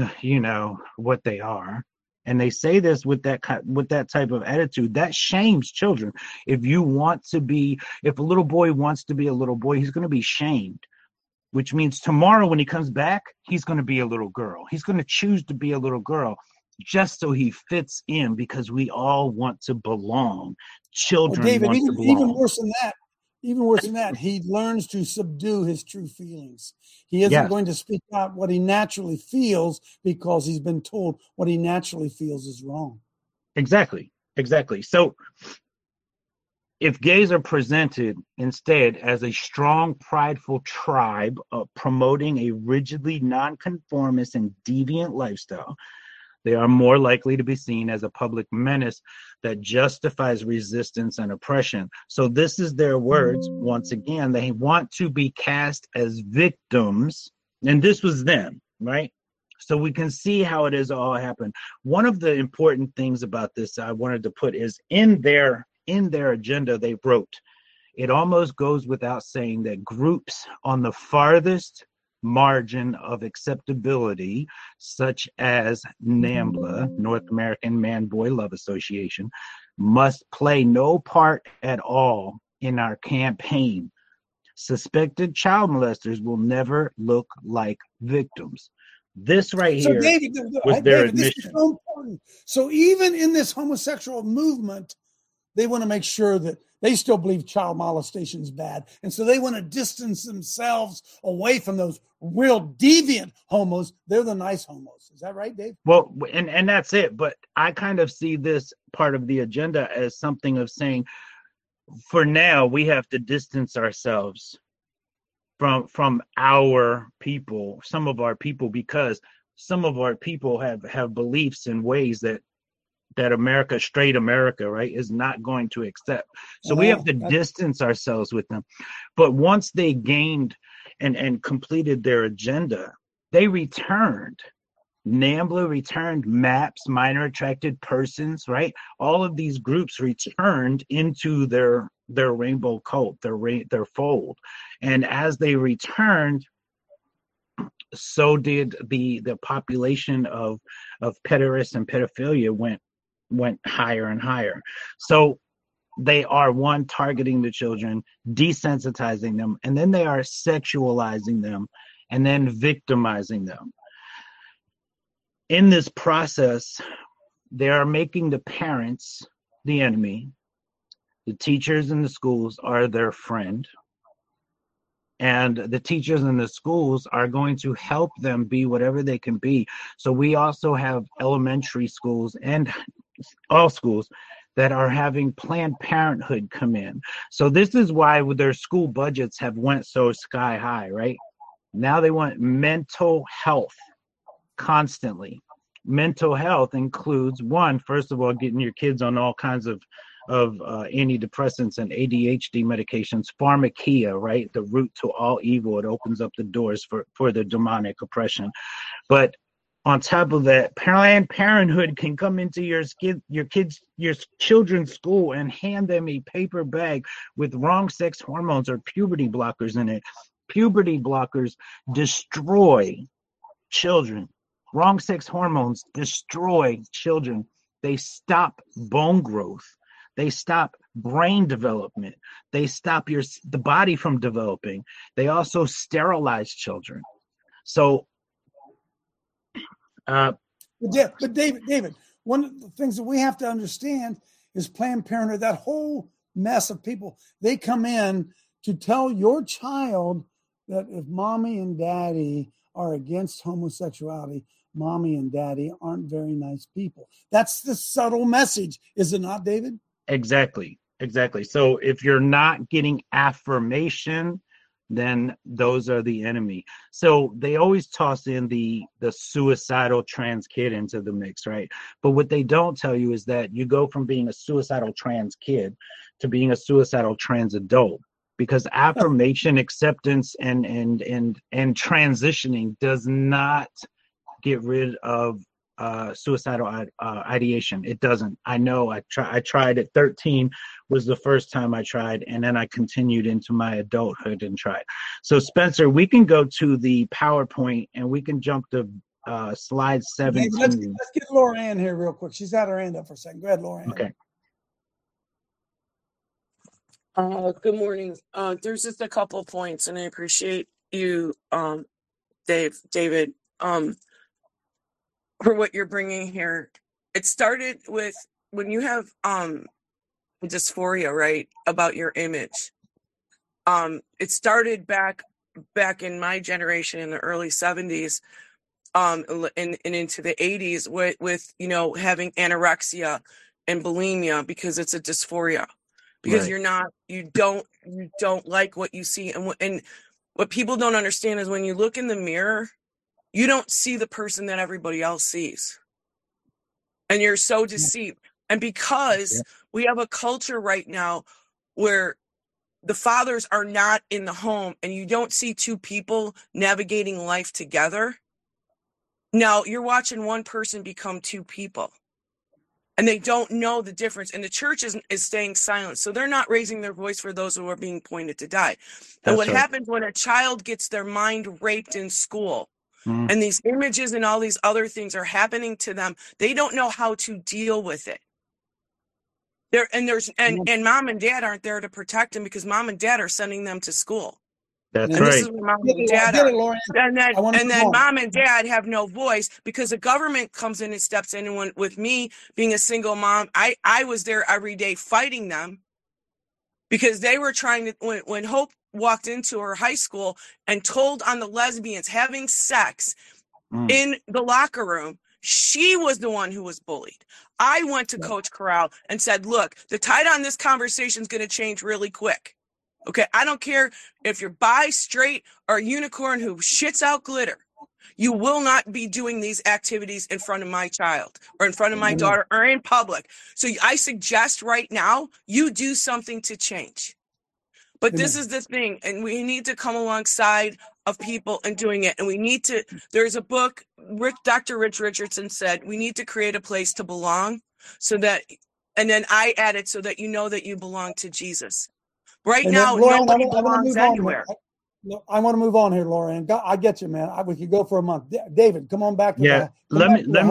what they are. And they say this with that type of attitude that shames children. If a little boy wants to be a little boy, he's going to be shamed, which means tomorrow when he comes back, he's going to be a little girl. He's going to choose to be a little girl just so he fits in, because we all want to belong. Children David, want to belong. Even worse than that, he learns to subdue his true feelings. He isn't going to speak out what he naturally feels because he's been told what he naturally feels is wrong. Exactly. So if gays are presented instead as a strong, prideful tribe promoting a rigidly nonconformist and deviant lifestyle, they are more likely to be seen as a public menace that justifies resistance and oppression. So this is their words. Once again, they want to be cast as victims. And this was them, right? So we can see how it has all happened. One of the important things about this I wanted to put is in their agenda, they wrote, it almost goes without saying that groups on the farthest margin of acceptability, such as NAMBLA, North American Man-Boy Love Association, must play no part at all in our campaign. Suspected child molesters will never look like victims. This right here was their admission. This is so important. So even in this homosexual movement, they want to make sure that they still believe child molestation is bad. And so they want to distance themselves away from those real deviant homos. They're the nice homos. Is that right, Dave? Well, and that's it. But I kind of see this part of the agenda as something of saying, for now, we have to distance ourselves from our people, some of our people, because some of our people have beliefs and ways that America, straight America, right, is not going to accept. So we have to distance ourselves with them. But once they gained and completed their agenda, they returned. NAMBLA returned, MAPS, Minor Attracted Persons, right? All of these groups returned into their rainbow cult, their fold. And as they returned, so did the population of pederasts and pedophilia went higher and higher. So they are, one, targeting the children, desensitizing them, and then they are sexualizing them and then victimizing them. In this process, they are making the parents the enemy. The teachers in the schools are their friend. And the teachers in the schools are going to help them be whatever they can be. So we also have elementary schools and all schools that are having Planned Parenthood come in. So this is why their school budgets have went so sky high, right? Now they want mental health constantly. Mental health includes, one, first of all, getting your kids on all kinds of antidepressants and ADHD medications, pharmakia, right? The root to all evil. It opens up the doors for the demonic oppression. But on top of that, Planned Parenthood can come into your children's school and hand them a paper bag with wrong sex hormones or puberty blockers in it. Puberty blockers destroy children. Wrong sex hormones destroy children. They stop bone growth. They stop brain development. They stop the body from developing. They also sterilize children. So, but David, one of the things that we have to understand is Planned Parenthood, that whole mess of people, they come in to tell your child that if mommy and daddy are against homosexuality, mommy and daddy aren't very nice people. That's the subtle message, is it not, David? Exactly. So if you're not getting affirmation, then those are the enemy. So they always toss in the suicidal trans kid into the mix, right? But what they don't tell you is that you go from being a suicidal trans kid to being a suicidal trans adult, because affirmation, acceptance, and transitioning does not get rid of suicidal ideation. It doesn't. I know. I tried at 13 was the first time I tried, and then I continued into my adulthood and tried. So Spencer, we can go to the PowerPoint and we can jump to slide 17. Let's get Laura Ann here real quick. She's had her hand up for a second. Go ahead, Laura Ann. Okay. Good morning. There's just a couple of points, and I appreciate you, David, for what you're bringing here. It started with when you have dysphoria, right, about your image. It started back in my generation in the early 70s, and into the 80s with having anorexia and bulimia because it's a dysphoria. Because right. you don't like what you see. And what people don't understand is when you look in the mirror, you don't see the person that everybody else sees. And you're so deceived. And because we have a culture right now where the fathers are not in the home and you don't see two people navigating life together, now you're watching one person become two people. And they don't know the difference. And the church is staying silent. So they're not raising their voice for those who are being pointed to die. And what happens when a child gets their mind raped in school and these images and all these other things are happening to them, they don't know how to deal with it. And mom and dad aren't there to protect them because mom and dad are sending them to school. That's and right. This is where mom and dad are. And then mom and dad have no voice because the government comes in and steps in. And with me being a single mom, I was there every day fighting them because they were trying to, when Hope walked into her high school and told on the lesbians having sex in the locker room, she was the one who was bullied. I went to Coach Corral and said, look, the tide on this conversation is going to change really quick. Okay, I don't care if you're bi, straight, or a unicorn who shits out glitter. You will not be doing these activities in front of my child or in front of my daughter or in public. So I suggest right now you do something to change. But this is the thing, and we need to come alongside of people and doing it. And we need to, there's a book, Dr. Rich Richardson said, we need to create a place to belong so that, and then I added so that you know that you belong to Jesus. Right now, nobody belongs anywhere. I want to move on here, Laura. And I get you, man. We could go for a month. David, come on back. Let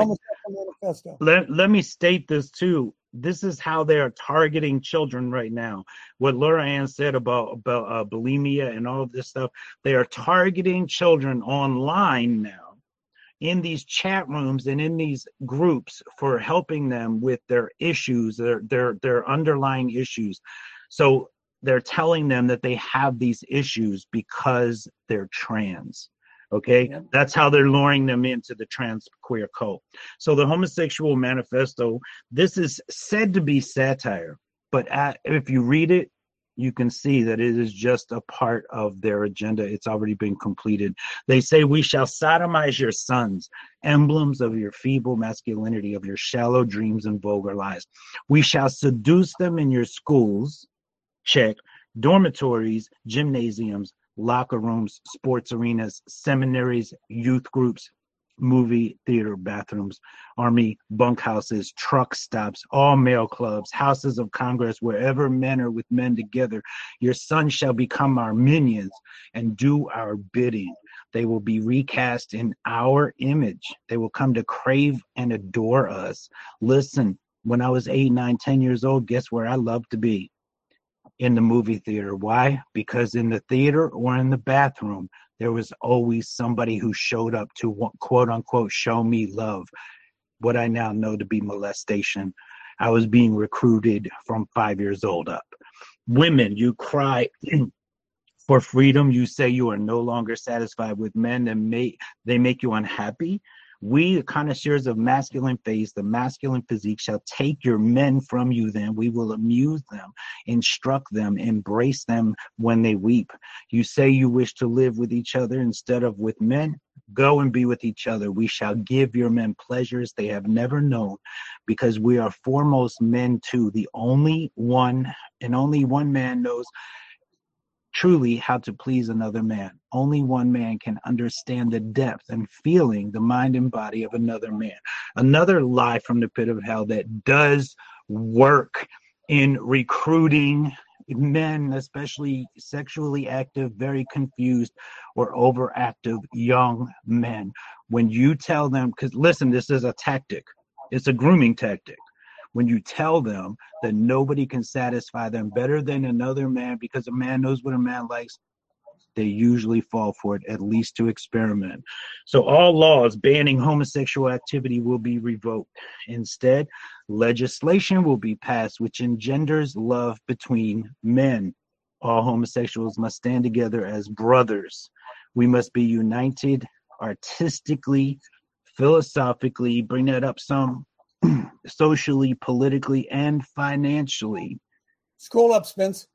me state this too. This is how they are targeting children right now. What Laura Ann said about bulimia and all of this stuff, they are targeting children online now in these chat rooms and in these groups for helping them with their issues, their underlying issues. So they're telling them that they have these issues because they're trans. Okay, that's how they're luring them into the trans queer cult. So the Homosexual Manifesto, this is said to be satire, but if you read it, you can see that it is just a part of their agenda. It's already been completed. They say, we shall sodomize your sons, emblems of your feeble masculinity, of your shallow dreams and vulgar lies. We shall seduce them in your schools, check, dormitories, gymnasiums, locker rooms, sports arenas, seminaries, youth groups, movie theater bathrooms, army bunkhouses, truck stops, all male clubs, houses of Congress, wherever men are with men together. Your sons shall become our minions and do our bidding. They will be recast in our image. They will come to crave and adore us. Listen, when I was 8, 9, 10 years old, guess where I loved to be? In the movie theater. Why? Because in the theater or in the bathroom, there was always somebody who showed up to quote unquote show me love, what I now know to be molestation. I was being recruited from 5 years old up. Women, you cry for freedom. You say you are no longer satisfied with men and they make you unhappy. We, the connoisseurs of masculine face, the masculine physique, shall take your men from you then. We will amuse them, instruct them, embrace them when they weep. You say you wish to live with each other instead of with men. Go and be with each other. We shall give your men pleasures they have never known, because we are foremost men too. The only one, and only one man knows truly how to please another man. Only one man can understand the depth and feeling, the mind and body of another man. Another lie from the pit of hell that does work in recruiting men, especially sexually active, very confused, or overactive young men. When you tell them, because listen, this is a tactic. It's a grooming tactic. When you tell them that nobody can satisfy them better than another man because a man knows what a man likes, they usually fall for it, at least to experiment. So all laws banning homosexual activity will be revoked. Instead, legislation will be passed which engenders love between men. All homosexuals must stand together as brothers. We must be united artistically, philosophically, bring that up some, socially, politically, and financially. Scroll up, Spence.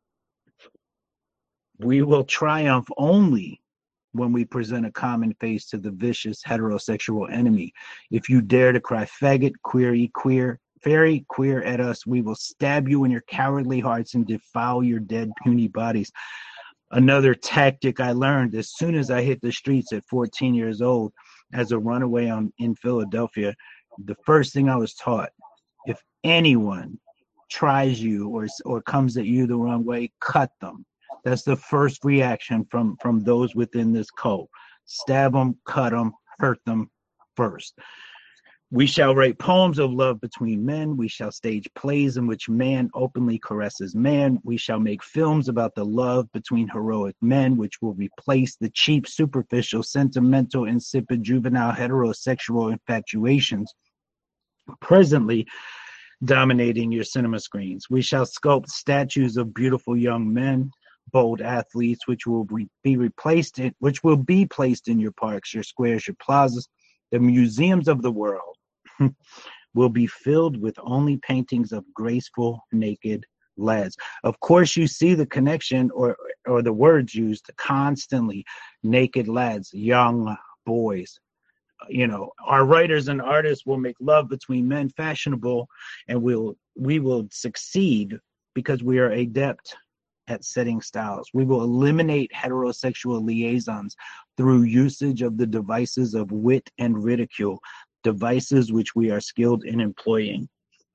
We will triumph only when we present a common face to the vicious heterosexual enemy. If you dare to cry faggot, query, queer, fairy, queer at us, we will stab you in your cowardly hearts and defile your dead, puny bodies. Another tactic I learned as soon as I hit the streets at 14 years old as a runaway in Philadelphia, the first thing I was taught, if anyone tries you or comes at you the wrong way, cut them. That's the first reaction from those within this cult. Stab them, cut them, hurt them first. We shall write poems of love between men. We shall stage plays in which man openly caresses man. We shall make films about the love between heroic men, which will replace the cheap, superficial, sentimental, insipid, juvenile, heterosexual infatuations presently dominating your cinema screens. We shall sculpt statues of beautiful young men, bold athletes, which will be placed in your parks, your squares, your plazas. The museums of the world will be filled with only paintings of graceful, naked lads. Of course, you see the connection or the words used constantly: naked lads, young boys. You know, our writers and artists will make love between men fashionable, and we will succeed because we are adept at setting styles. We will eliminate heterosexual liaisons through usage of the devices of wit and ridicule, devices which we are skilled in employing.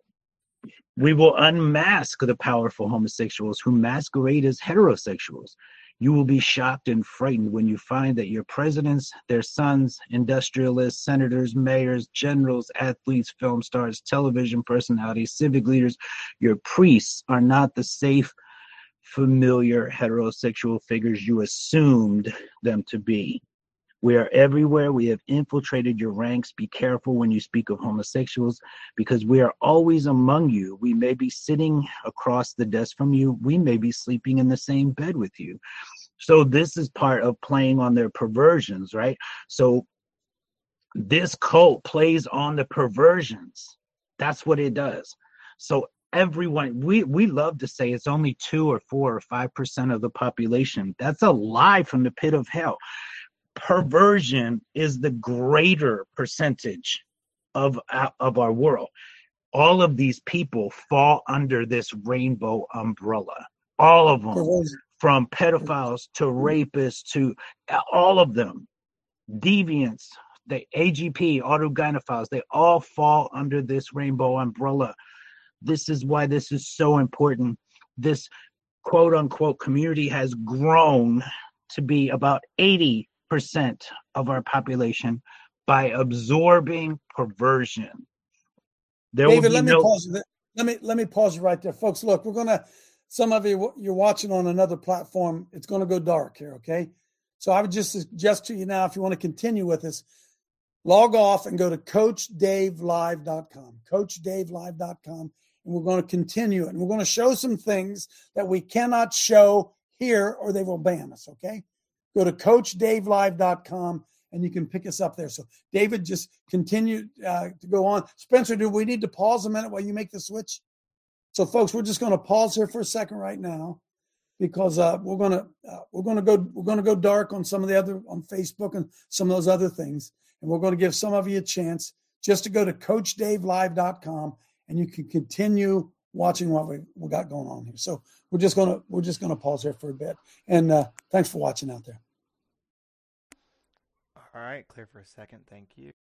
We will unmask the powerful homosexuals who masquerade as heterosexuals. You will be shocked and frightened when you find that your presidents, their sons, industrialists, senators, mayors, generals, athletes, film stars, television personalities, civic leaders, your priests are not the safe, familiar heterosexual figures you assumed them to be. We are everywhere. We have infiltrated your ranks. Be careful when you speak of homosexuals, because we are always among you. We may be sitting across the desk from you. We may be sleeping in the same bed with you. So this is part of playing on their perversions, right? So this cult plays on the perversions. That's what it does. So everyone, we love to say it's only 2 or 4 or 5% of the population. That's a lie from the pit of hell. Perversion is the greater percentage of our world. All of these people fall under this rainbow umbrella. All of them, from pedophiles to rapists to all of them, deviants, the AGP, autogynephiles, they all fall under this rainbow umbrella. This is why this is so important. This quote unquote community has grown to be about 80% of our population by absorbing perversion. David, let me pause you right there. Folks, look, some of you, you're watching on another platform. It's going to go dark here, okay? So I would just suggest to you now, if you want to continue with us, log off and go to CoachDaveLive.com, CoachDaveLive.com, and we're going to continue it. And we're going to show some things that we cannot show here or they will ban us, okay? Go to CoachDaveLive.com and you can pick us up there. So, David, just continue to go on. Spencer, do we need to pause a minute while you make the switch? So, folks, we're just going to pause here for a second right now because we're going to go dark on some of the other on Facebook and some of those other things, and we're going to give some of you a chance just to go to CoachDaveLive.com and you can continue watching what we got going on here. So we're just gonna pause here for a bit. And thanks for watching out there. All right, clear for a second. Thank you.